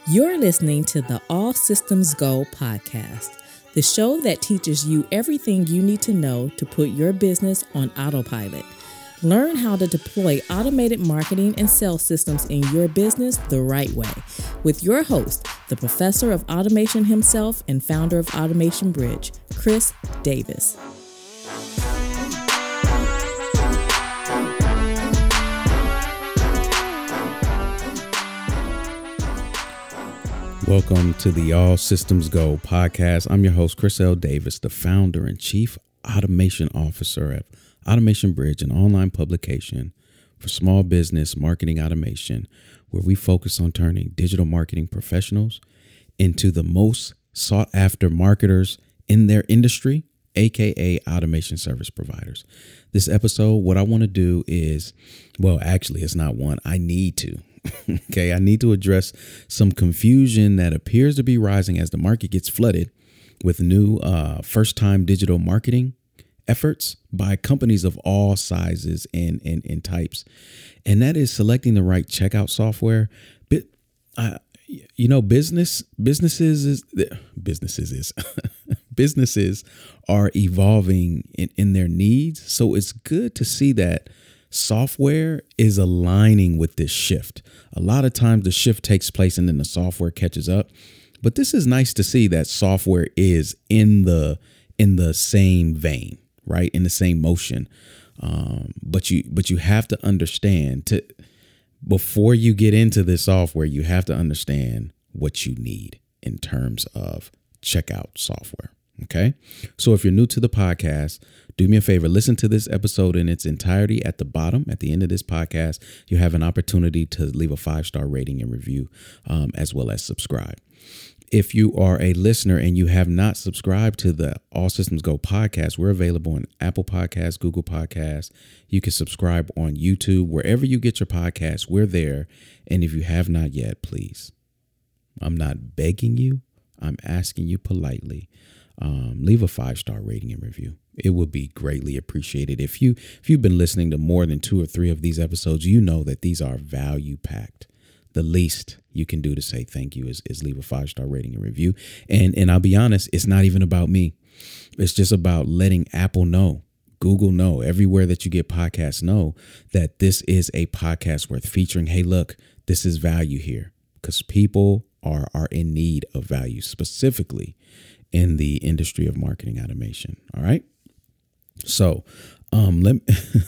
You're listening to the All Systems Go podcast, the show that teaches you everything you need to know to put your business on autopilot. Learn how to deploy automated marketing and sales systems in your business the right way with your host, the professor of automation himself and founder of Automation Bridge, Chris Davis. Welcome to the All Systems Go podcast. I'm your host, Chris L. Davis, the founder and chief automation officer at Automation Bridge, an online publication for small business marketing automation, where we focus on turning digital marketing professionals into the most sought after marketers in their industry, aka automation service providers. This episode, what I want to do is, it's not one. I need to. Okay, I need to address some confusion that appears to be rising as the market gets flooded with new first-time digital marketing efforts by companies of all sizes and types. And that is selecting the right checkout software. Businesses are evolving in their needs. So it's good to see that software is aligning with this shift. A lot of times the shift takes place and then the software catches up. But this is nice to see that software is in the same vein, right? In the same motion. But you have to understand before you get into this software, you have to understand what you need in terms of checkout software. Okay. So if you're new to the podcast, do me a favor, listen to this episode in its entirety. At the bottom, at the end of this podcast, you have an opportunity to leave a 5-star rating and review, as well as subscribe. If you are a listener and you have not subscribed to the All Systems Go podcast, we're available on Apple Podcasts, Google Podcasts. You can subscribe on YouTube, wherever you get your podcasts, we're there. And if you have not yet, please, I'm not begging you, I'm asking you politely. Leave a 5-star rating and review. It would be greatly appreciated. If you've been listening to more than 2 or 3 of these episodes, you know that these are value packed. The least you can do to say thank you is leave a 5-star rating and review. And I'll be honest, it's not even about me. It's just about letting Apple know, Google know, everywhere that you get podcasts know that this is a podcast worth featuring. Hey, look, this is value here, because people are in need of value, specifically in the industry of marketing automation. All right. So let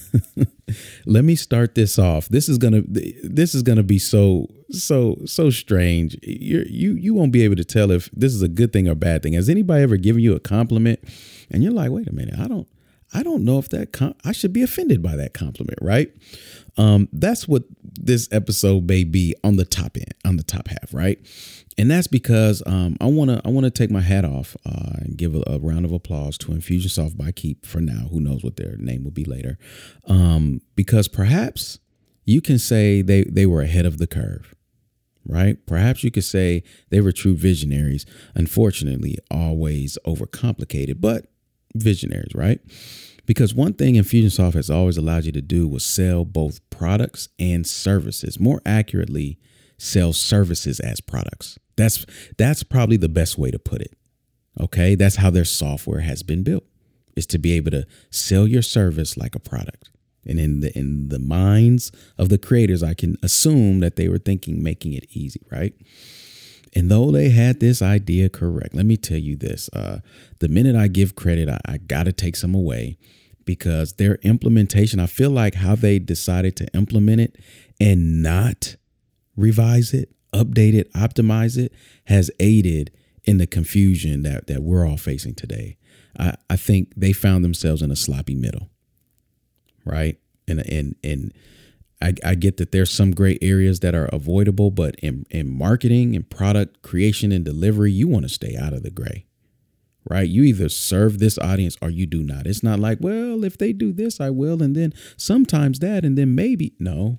me start this off. This is gonna be so strange. You won't be able to tell if this is a good thing or bad thing. Has anybody ever given you a compliment and you're like, wait a minute, I don't know if I should be offended by that compliment, right? That's what this episode may be on the top half, right? And that's because I want to take my hat off and give a round of applause to Infusionsoft by Keap for now. Who knows what their name will be later? Because perhaps you can say they were ahead of the curve, right? Perhaps you could say they were true visionaries. Unfortunately, always overcomplicated, but visionaries, right? Because one thing Infusionsoft has always allowed you to do was sell both products and services. More accurately, sell services as products. That's probably the best way to put it. Okay, that's how their software has been built, is to be able to sell your service like a product. And in the minds of the creators, I can assume that they were thinking making it easy, right? And though they had this idea correct, let me tell you this. The minute I give credit, I got to take some away, because their implementation, I feel like how they decided to implement it and not revise it, update it, optimize it, has aided in the confusion that we're all facing today. I think they found themselves in a sloppy middle, right? And I get that there's some gray areas that are avoidable, but in marketing and product creation and delivery, you want to stay out of the gray, right? You either serve this audience or you do not. It's not like, well, if they do this, I will. And then sometimes that, and then maybe. No.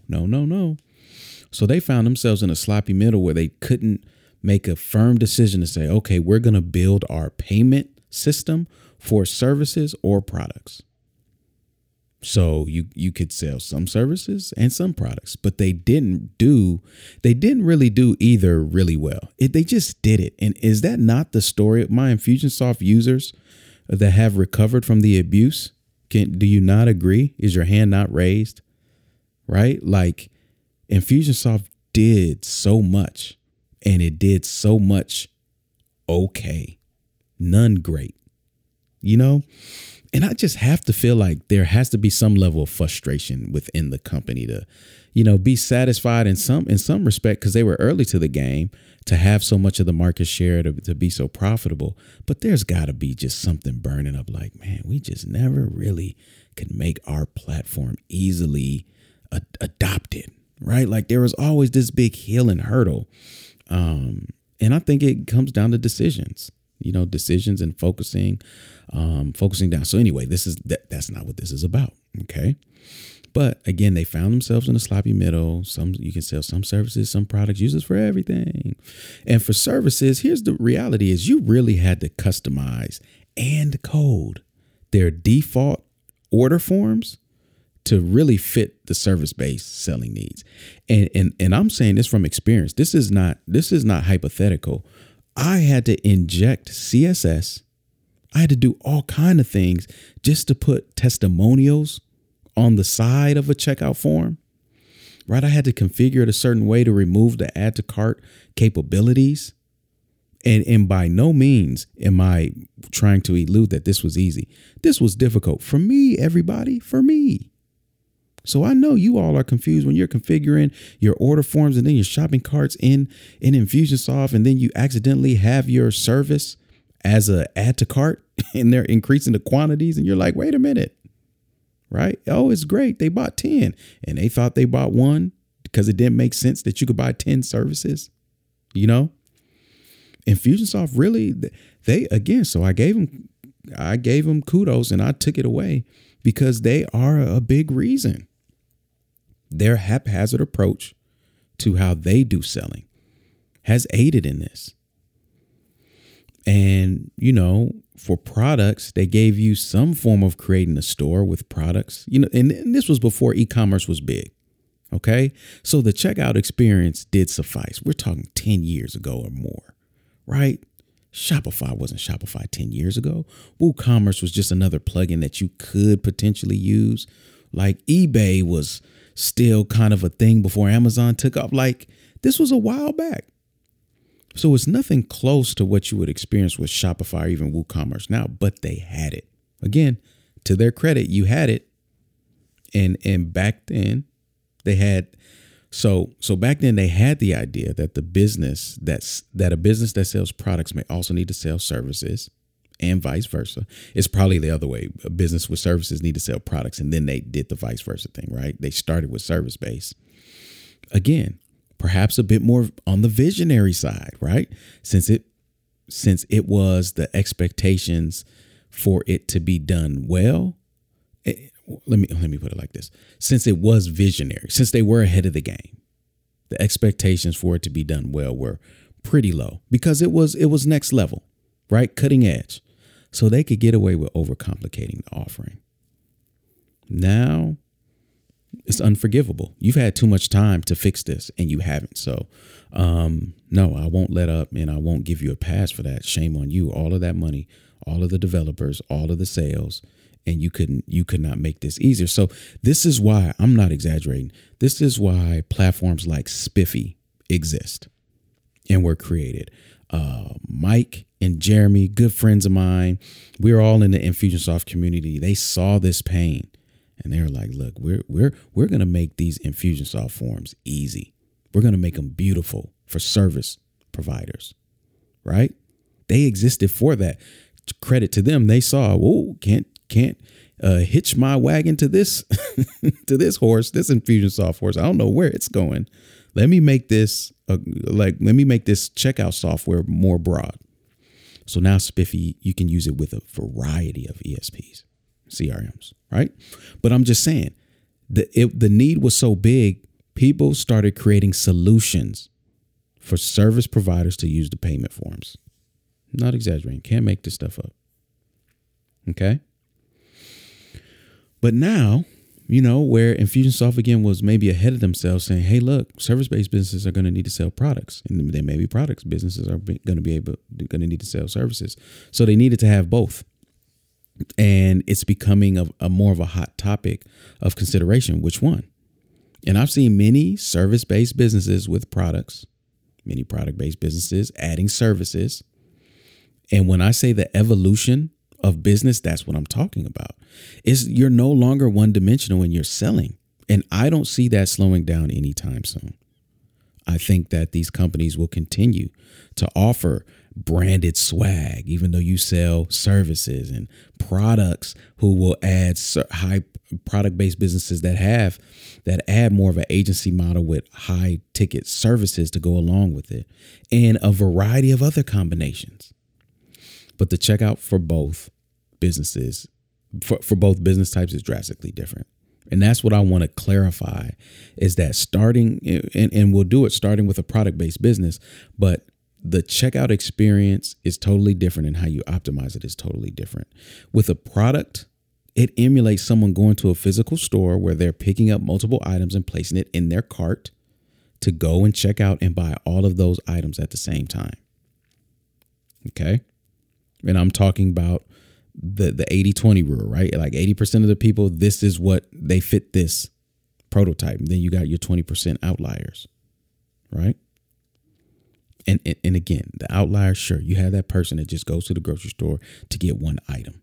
So they found themselves in a sloppy middle where they couldn't make a firm decision to say, okay, we're going to build our payment system for services or products. So you could sell some services and some products, but they didn't really do either really well. They just did it. And is that not the story of my Infusionsoft users that have recovered from the abuse? Do you not agree? Is your hand not raised? Right? Like Infusionsoft did so much, and it did so much okay. None great. And I just have to feel like there has to be some level of frustration within the company to, be satisfied in some respect, because they were early to the game to have so much of the market share to be so profitable. But there's got to be just something burning up like, man, we just never really could make our platform easily adopted, right? Like there was always this big hill and hurdle. And I think it comes down to decisions and focusing down. So anyway, that's not what this is about. Okay. But again, they found themselves in a sloppy middle. You can sell some services, some products, use this for everything. And for services, here's the reality is you really had to customize and code their default order forms to really fit the service-based selling needs. And I'm saying this from experience. This is not hypothetical. I had to inject CSS. I had to do all kind of things just to put testimonials on the side of a checkout form, right? I had to configure it a certain way to remove the add to cart capabilities. And by no means am I trying to elude that this was easy. This was difficult for me, everybody, for me. So I know you all are confused when you're configuring your order forms and then your shopping carts in Infusionsoft, and then you accidentally have your service as a add to cart and they're increasing the quantities and you're like, wait a minute, right? Oh, it's great. They bought 10 and they thought they bought one because it didn't make sense that you could buy 10 services, Infusionsoft really, so I gave them kudos and I took it away because they are a big reason. Their haphazard approach to how they do selling has aided in this. And, for products, they gave you some form of creating a store with products, and this was before e-commerce was big. Okay. So the checkout experience did suffice. We're talking 10 years ago or more, right? Shopify wasn't Shopify 10 years ago. WooCommerce was just another plugin that you could potentially use. Like eBay was still kind of a thing before Amazon took off. Like this was a while back. So it's nothing close to what you would experience with Shopify or even WooCommerce now, but they had it. Again, to their credit, you had it. And back then they had, so back then they had the idea that a business that sells products may also need to sell services and vice versa. It's probably the other way. A business with services need to sell products. And then they did the vice versa thing, right? They started with service based. Again, perhaps a bit more on the visionary side, right? Since it was the expectations for it to be done well. Let me put it like this. Since it was visionary, since they were ahead of the game, the expectations for it to be done well were pretty low because it was next level, right? Cutting edge. So they could get away with overcomplicating the offering. Now it's unforgivable. You've had too much time to fix this and you haven't. So, no, I won't let up and I won't give you a pass for that. Shame on you. All of that money, all of the developers, all of the sales, and you could not make this easier. So this is why, I'm not exaggerating. This is why platforms like Spiffy exist and were created. Mike and Jeremy, good friends of mine, we're all in the Infusionsoft community. They saw this pain and they were like, look, we're going to make these Infusionsoft forms easy. We're going to make them beautiful for service providers, right? They existed for that. Credit to them. They saw, whoa, can't hitch my wagon to this to this horse, this Infusionsoft horse. I don't know where it's going. Let me make this let me make this checkout software more broad. So now Spiffy, you can use it with a variety of ESPs, CRMs, right? But I'm just saying the need was so big, people started creating solutions for service providers to use the payment forms. Not exaggerating. Can't make this stuff up. Okay. But now where Infusionsoft again was maybe ahead of themselves saying, hey, look, service-based businesses are going to need to sell products, and then maybe products businesses are going to need to sell services. So they needed to have both. And it's becoming a more of a hot topic of consideration. Which one? And I've seen many service-based businesses with products, many product-based businesses adding services. And when I say the evolution of business, that's what I'm talking about. You're no longer one-dimensional when you're selling. And I don't see that slowing down anytime soon. I think that these companies will continue to offer branded swag, even though you sell services, and products who will add high product-based businesses that add more of an agency model with high ticket services to go along with it, and a variety of other combinations. But the checkout for both businesses, for both business types, is drastically different. And that's what I want to clarify, is that starting, and we'll do it starting with a product-based business, but the checkout experience is totally different, and how you optimize it is totally different. With a product, it emulates someone going to a physical store where they're picking up multiple items and placing it in their cart to go and check out and buy all of those items at the same time. Okay. And I'm talking about the 80-20 rule, right? Like 80% of the people, this is what they fit this prototype. And then you got your 20% outliers, right? And again, the outliers, sure, you have that person that just goes to the grocery store to get one item,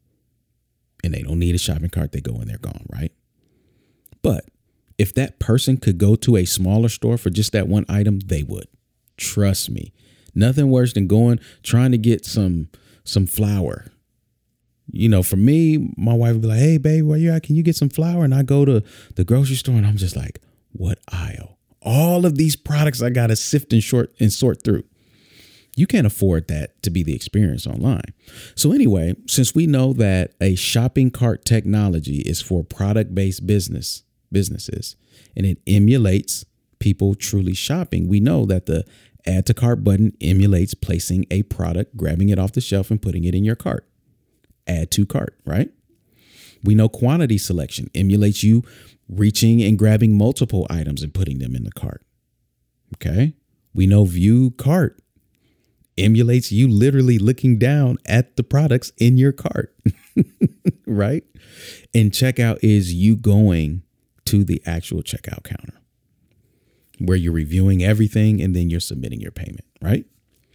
and they don't need a shopping cart. They go and they're gone, right? But if that person could go to a smaller store for just that one item, they would. Trust me. Nothing worse than trying to get some flour. For me, my wife would be like, hey, babe, where you at? Can you get some flour? And I go to the grocery store and I'm just like, what aisle? All of these products I got to sift and sort through. You can't afford that to be the experience online. So anyway, since we know that a shopping cart technology is for product-based businesses, and it emulates people truly shopping, we know that the add to cart button emulates placing a product, grabbing it off the shelf and putting it in your cart. Add to cart, right? We know quantity selection emulates you reaching and grabbing multiple items and putting them in the cart. Okay. We know view cart emulates you literally looking down at the products in your cart, right? And checkout is you going to the actual checkout counter where you're reviewing everything and then you're submitting your payment, right?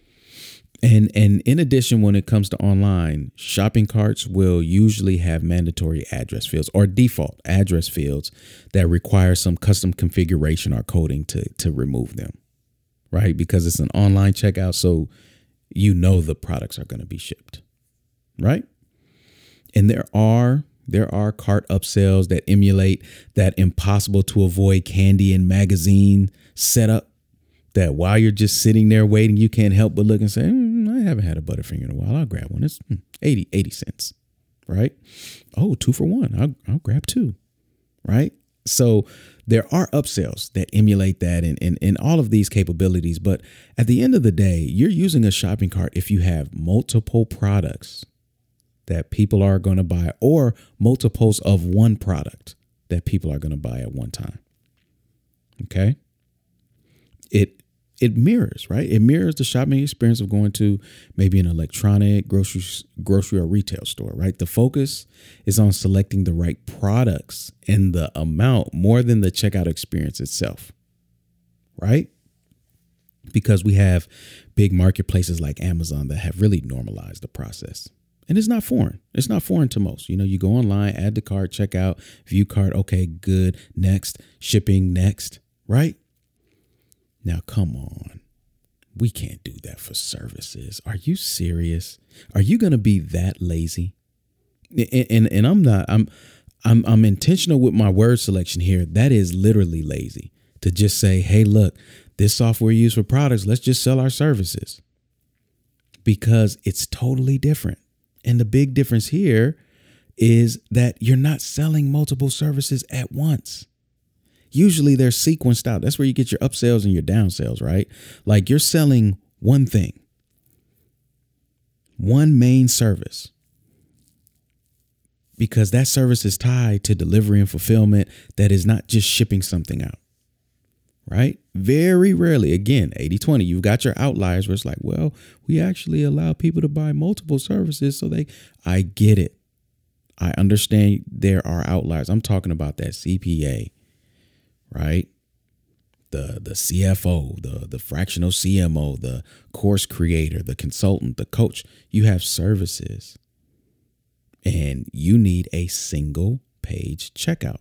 And in addition, when it comes to online, shopping carts will usually have mandatory address fields or default address fields that require some custom configuration or coding to remove them, right? Because it's an online checkout, so the products are going to be shipped, right? And there are cart upsells that emulate that impossible to avoid candy and magazine setup, that while you're just sitting there waiting, you can't help but look and say, I haven't had a Butterfinger in a while. I'll grab one. It's 80 cents, right? Oh, 2 for $1. I'll grab 2, right? So there are upsells that emulate that and all of these capabilities. But at the end of the day, you're using a shopping cart if you have multiple products that people are going to buy, or multiples of one product that people are going to buy at one time. Okay. It mirrors, right? It mirrors the shopping experience of going to maybe an electronic grocery or retail store, right? The focus is on selecting the right products and the amount more than the checkout experience itself, right? Because we have big marketplaces like Amazon that have really normalized the process. And it's not foreign. It's not foreign to most. You go online, add to cart, check out, view cart. Okay, good. Next, shipping next, right? Now, come on. We can't do that for services. Are you serious? Are you going to be that lazy? And I'm not. I'm intentional with my word selection here. That is literally lazy to just say, hey, look, this software used for products, let's just sell our services, because it's totally different. And the big difference here is that you're not selling multiple services at once. Usually they're sequenced out. That's where you get your upsells and your downsells, right? Like you're selling one thing, one main service. because that service is tied to delivery and fulfillment that is not just shipping something out, right? Very rarely, again, 80-20, you've got your outliers where it's like, well, we actually allow people to buy multiple services I get it. I understand there are outliers. I'm talking about that CPA, right? The CFO, the fractional CMO, the course creator, the consultant, the coach. You have services and you need a single page checkout.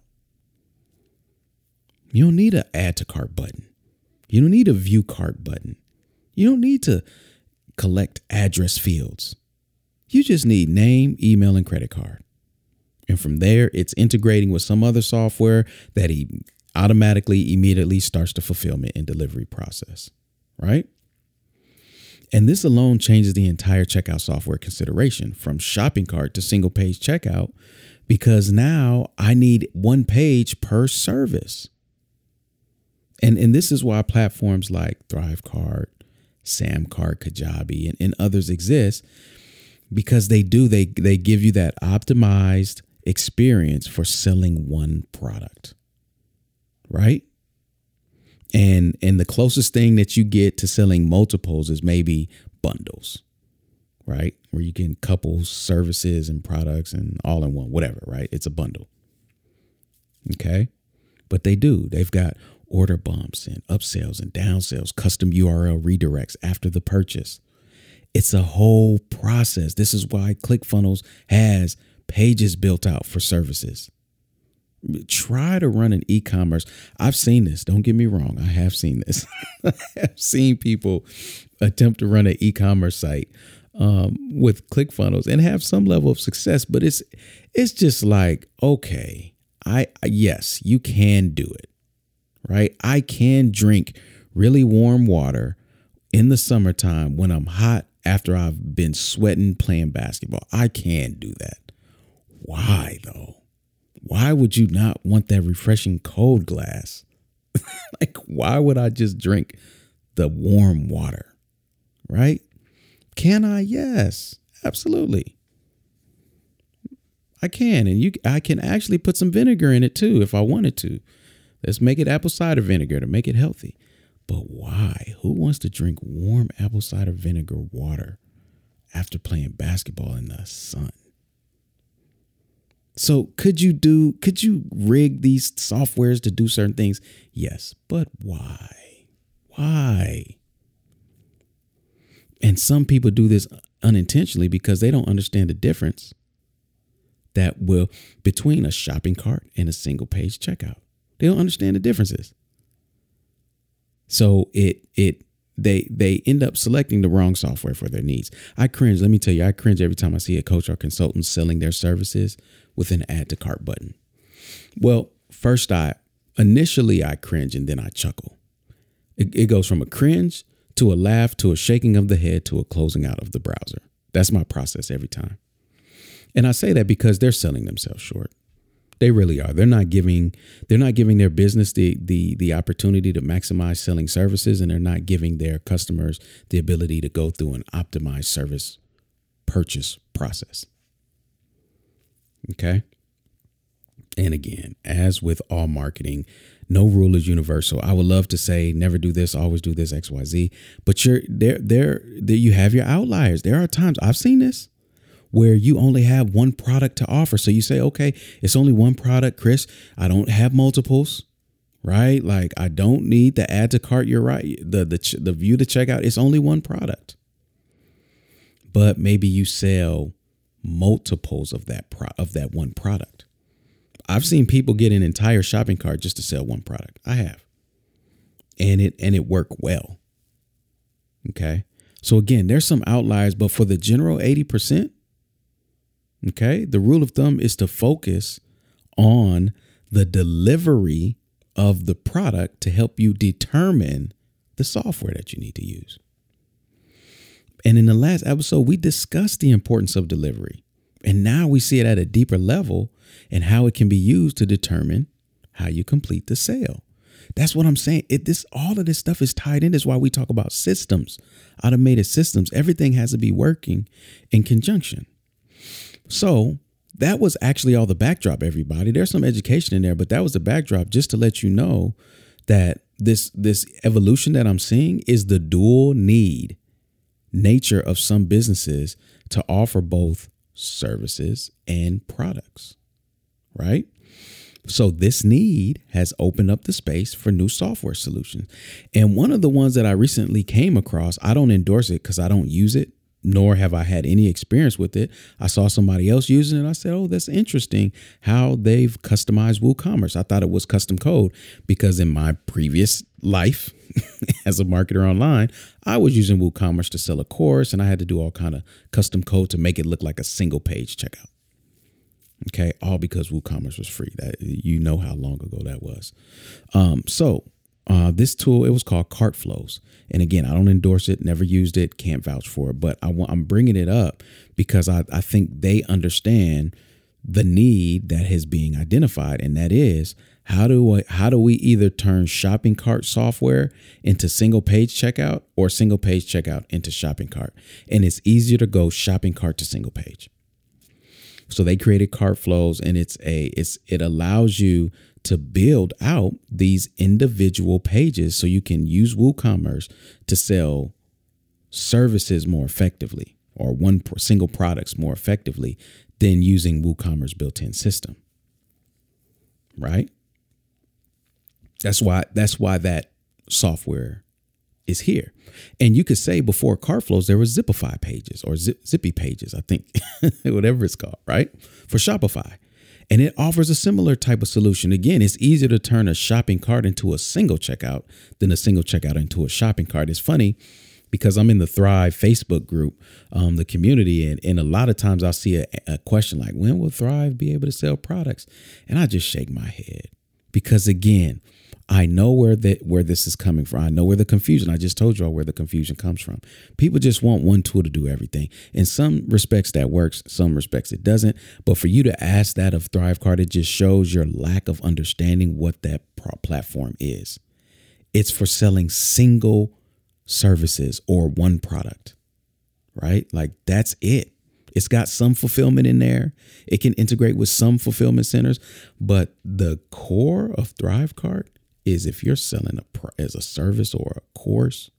You don't need an add to cart button. You don't need a view cart button. You don't need to collect address fields. You just need name, email, and credit card. And from there, it's integrating with some other software that he automatically, immediately starts the fulfillment and delivery process, right? And this alone changes the entire checkout software consideration from shopping cart to single page checkout, because now I need one page per service. And this is why platforms like ThriveCart, Samcart, Kajabi, and others exist, because they give you that optimized experience for selling one product, right? And the closest thing that you get to selling multiples is maybe bundles, right? Where you can couple services and products and all in one, whatever, right? It's a bundle. Okay. But they've got order bumps and upsells and downsells, custom URL redirects after the purchase. It's a whole process. This is why ClickFunnels has pages built out for services. Try to run an e-commerce. I've seen this. Don't get me wrong. I have seen this. I have seen people attempt to run an e-commerce site with ClickFunnels and have some level of success. But it's just like, okay, yes, you can do it, right? I can drink really warm water in the summertime when I'm hot after I've been sweating playing basketball. I can do that. Why though? Why would you not want that refreshing cold glass? Like, why would I just drink the warm water? Right? Can I? Yes, absolutely. I can. And I can actually put some vinegar in it too if I wanted to. Let's make it apple cider vinegar to make it healthy. But why? Who wants to drink warm apple cider vinegar water after playing basketball in the sun? So could you rig these softwares to do certain things? Yes, but why? Why? And some people do this unintentionally because they don't understand the difference between a shopping cart and a single page checkout. They don't understand the differences. So they end up selecting the wrong software for their needs. I cringe. Let me tell you, I cringe every time I see a coach or consultant selling their services with an add to cart button. Well, first initially I cringe and then I chuckle. It goes from a cringe to a laugh to a shaking of the head to a closing out of the browser. That's my process every time. And I say that because they're selling themselves short. They really are. They're not giving their business the opportunity to maximize selling services, and they're not giving their customers the ability to go through an optimized service purchase process. Okay. And again, as with all marketing, no rule is universal. I would love to say never do this, always do this, XYZ. But you have your outliers. There are times I've seen this where you only have one product to offer. So you say, okay, it's only one product, Chris. I don't have multiples, right? Like I don't need the add to cart. You're right. The view to checkout. It's only one product. But maybe you sell multiples of that one product. I've seen people get an entire shopping cart just to sell one product. I have. And it worked well. Okay. So again, there's some outliers, but for the general 80%, okay, the rule of thumb is to focus on the delivery of the product to help you determine the software that you need to use. And in the last episode, we discussed the importance of delivery. And now we see it at a deeper level and how it can be used to determine how you complete the sale. That's what I'm saying. All of this stuff is tied in. That's why we talk about systems, automated systems. Everything has to be working in conjunction. So that was actually all the backdrop, everybody. There's some education in there, but that was the backdrop just to let you know that this evolution that I'm seeing is the dual need nature of some businesses to offer both services and products, right? So this need has opened up the space for new software solutions. And one of the ones that I recently came across, I don't endorse it because I don't use it, nor have I had any experience with it. I saw somebody else using it. I said, oh, that's interesting how they've customized WooCommerce. I thought it was custom code because in my previous life as a marketer online, I was using WooCommerce to sell a course, and I had to do all kind of custom code to make it look like a single page checkout. Okay, all because WooCommerce was free. That, you know how long ago that was. This tool, it was called CartFlows. And again, I don't endorse it, never used it, can't vouch for it, but I'm bringing it up because I think they understand the need that is being identified. And that is, how do we either turn shopping cart software into single page checkout or single page checkout into shopping cart? And it's easier to go shopping cart to single page. So they created CartFlows, and it allows you to build out these individual pages so you can use WooCommerce to sell services more effectively, or single products more effectively than using WooCommerce built-in system. Right? That's why that software is here. And you could say before CartFlows, there was Zipify pages or Zippy pages, I think, whatever it's called, right? For Shopify. And it offers a similar type of solution. Again, it's easier to turn a shopping cart into a single checkout than a single checkout into a shopping cart. It's funny because I'm in the Thrive Facebook group, the community, and a lot of times I'll see a question like, when will Thrive be able to sell products? And I just shake my head because, again, I know where this is coming from. I know where the confusion. I just told you all where the confusion comes from. People just want one tool to do everything. In some respects that works, some respects it doesn't. But for you to ask that of ThriveCart, it just shows your lack of understanding what that platform is. It's for selling single services or one product, right? Like that's it. It's got some fulfillment in there. It can integrate with some fulfillment centers, but the core of ThriveCart is if you're selling as a service or a course,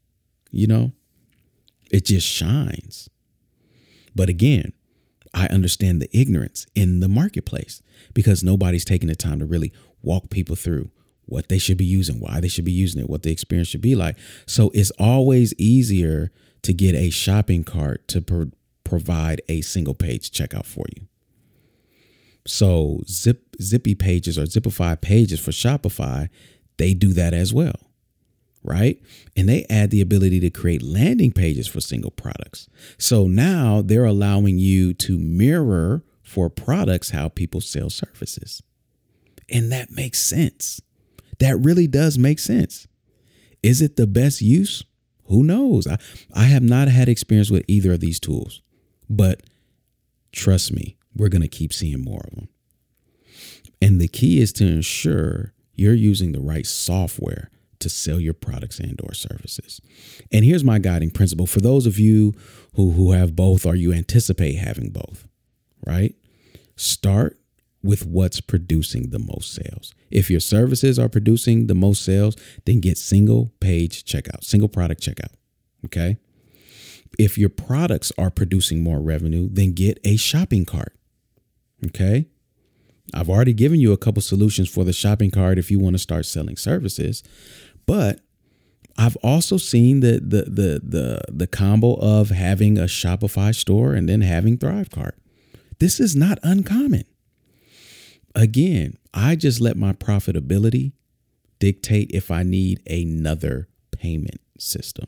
it just shines. But again, I understand the ignorance in the marketplace because nobody's taking the time to really walk people through what they should be using, why they should be using it, what the experience should be like. So it's always easier to get a shopping cart to provide a single page checkout for you. So Zippy pages or Zipify pages for Shopify, they do that as well, right? And they add the ability to create landing pages for single products. So now they're allowing you to mirror for products how people sell services. And that makes sense. That really does make sense. Is it the best use? Who knows? I have not had experience with either of these tools, but trust me, we're going to keep seeing more of them. And the key is to ensure you're using the right software to sell your products and or services. And here's my guiding principle for those of you who have both or you anticipate having both, right? Start with what's producing the most sales. If your services are producing the most sales, then get single page checkout, single product checkout. Okay. If your products are producing more revenue, then get a shopping cart. Okay. I've already given you a couple solutions for the shopping cart if you want to start selling services, but I've also seen the combo of having a Shopify store and then having ThriveCart. This is not uncommon. Again, I just let my profitability dictate if I need another payment system.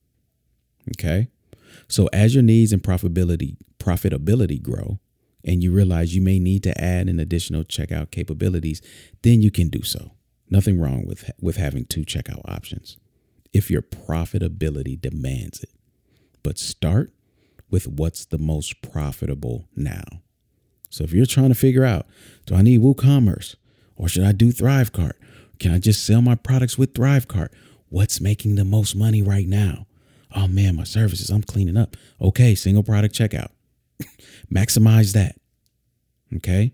Okay. So as your needs and profitability grow, and you realize you may need to add an additional checkout capabilities, then you can do so. Nothing wrong with having two checkout options if your profitability demands it. But start with what's the most profitable now. So if you're trying to figure out, do I need WooCommerce or should I do ThriveCart? Can I just sell my products with ThriveCart? What's making the most money right now? Oh man, my services, I'm cleaning up. Okay, single product checkout. Maximize that. Okay.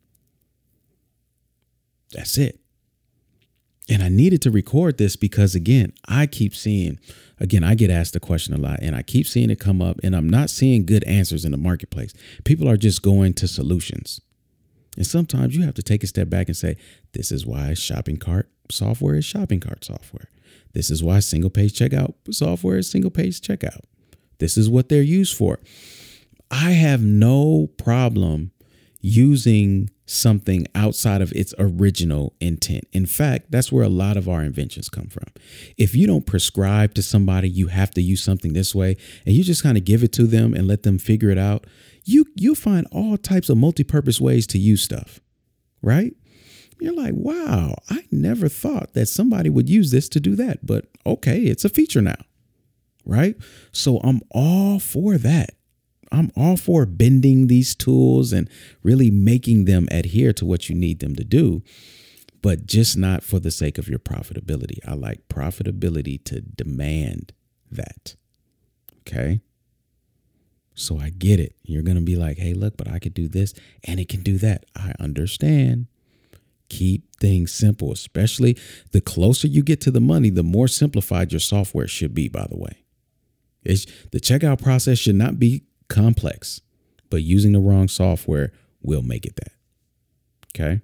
That's it. And I needed to record this because, again, I get asked the question a lot and I keep seeing it come up and I'm not seeing good answers in the marketplace. People are just going to solutions. And sometimes you have to take a step back and say, this is why shopping cart software is shopping cart software. This is why single page checkout software is single page checkout. This is what they're used for. I have no problem using something outside of its original intent. In fact, that's where a lot of our inventions come from. If you don't prescribe to somebody, you have to use something this way, and you just kind of give it to them and let them figure it out, you'll find all types of multi-purpose ways to use stuff, right? You're like, wow, I never thought that somebody would use this to do that, but okay, it's a feature now, right? So I'm all for that. I'm all for bending these tools and really making them adhere to what you need them to do, but just not for the sake of your profitability. I like profitability to demand that. Okay. So I get it. You're going to be like, hey, look, but I could do this and it can do that. I understand. Keep things simple, especially the closer you get to the money, the more simplified your software should be, by the way. The checkout process should not be complex, but using the wrong software will make it that. Okay.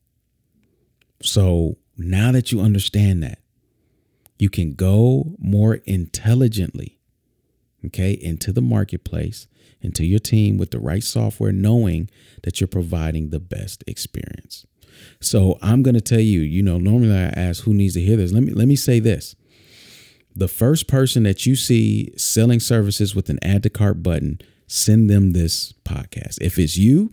So now that you understand that, you can go more intelligently, okay, into the marketplace, into your team with the right software, knowing that you're providing the best experience. So I'm going to tell you, normally I ask who needs to hear this. Let me say this. The first person that you see selling services with an add to cart button, send them this podcast. If it's you,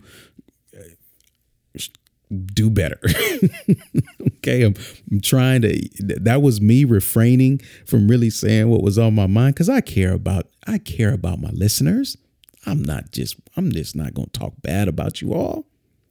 do better. Okay. I'm trying to, that was me refraining from really saying what was on my mind, because I care about my listeners. I'm just not going to talk bad about you all,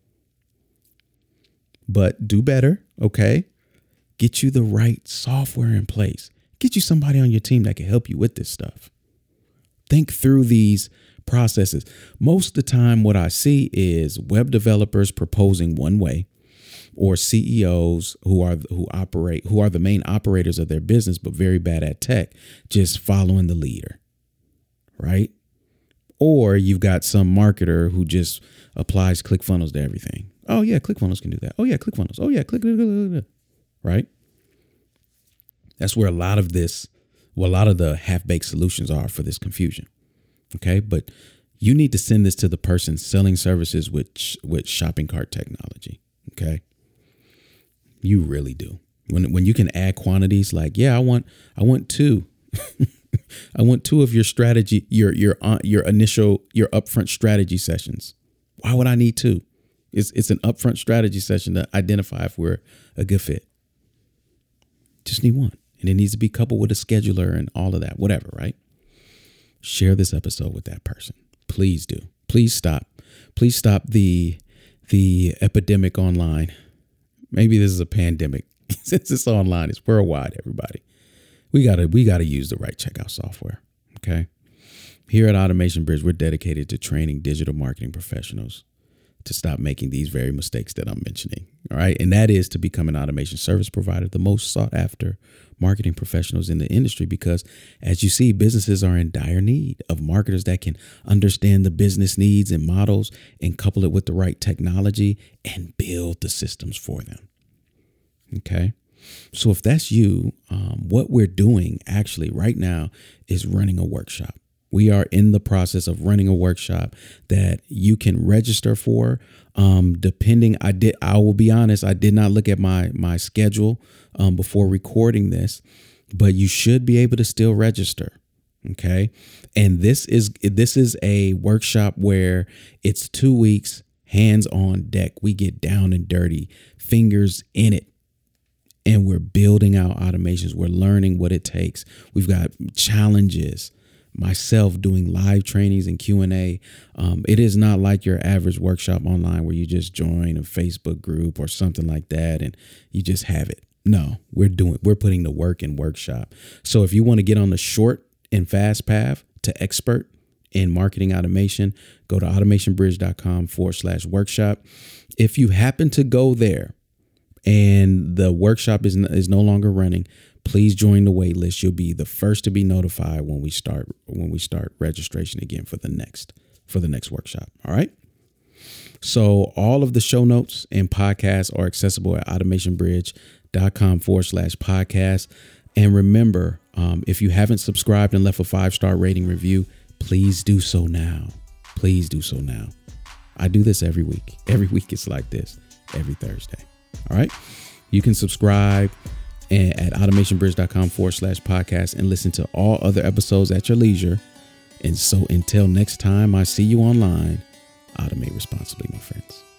but do better. Okay. Get you the right software in place. Get you somebody on your team that can help you with this stuff. Think through these processes. Most of the time, what I see is web developers proposing one way, or CEOs who are the main operators of their business, but very bad at tech, just following the leader, right? Or you've got some marketer who just applies ClickFunnels to everything. Oh yeah, ClickFunnels can do that. Oh yeah, ClickFunnels. Oh yeah, click, right? That's where a lot of the half-baked solutions are for this confusion. Okay, but you need to send this to the person selling services with shopping cart technology. Okay, you really do. When you can add quantities like, yeah, I want two. I want two of your strategy, your upfront strategy sessions. Why would I need two? It's an upfront strategy session to identify if we're a good fit. Just need one, and it needs to be coupled with a scheduler and all of that, whatever, right? Share this episode with that person. Please do. Please stop. Please stop the epidemic online. Maybe this is a pandemic. Since it's online, it's worldwide, everybody. We gotta use the right checkout software. Okay. Here at Automation Bridge, we're dedicated to training digital marketing professionals to stop making these very mistakes that I'm mentioning. All right. And that is to become an automation service provider, the most sought after marketing professionals in the industry, because as you see, businesses are in dire need of marketers that can understand the business needs and models and couple it with the right technology and build the systems for them. Okay. So if that's you, what we're doing actually right now is running a workshop. We are in the process of running a workshop that you can register for. I will be honest, I did not look at my schedule before recording this, but you should be able to still register. Okay. And this is a workshop where it's 2 weeks, hands on deck. We get down and dirty, fingers in it. And we're building out automations. We're learning what it takes. We've got challenges. Myself doing live trainings and Q&A. It is not like your average workshop online where you just join a Facebook group or something like that and you just have it. No, we're putting the work in workshop. So if you want to get on the short and fast path to expert in marketing automation, go to automationbridge.com/workshop. If you happen to go there and the workshop is no longer running, please join the wait list. You'll be the first to be notified when we start registration again for the next workshop. All right. So all of the show notes and podcasts are accessible at automationbridge.com/podcast. And remember, if you haven't subscribed and left a 5-star rating review, please do so now. Please do so now. I do this every week. Every week it's like this, every Thursday. All right. You can subscribe at automationbridge.com/podcast and listen to all other episodes at your leisure. And so until next time, I see you online. Automate responsibly, my friends.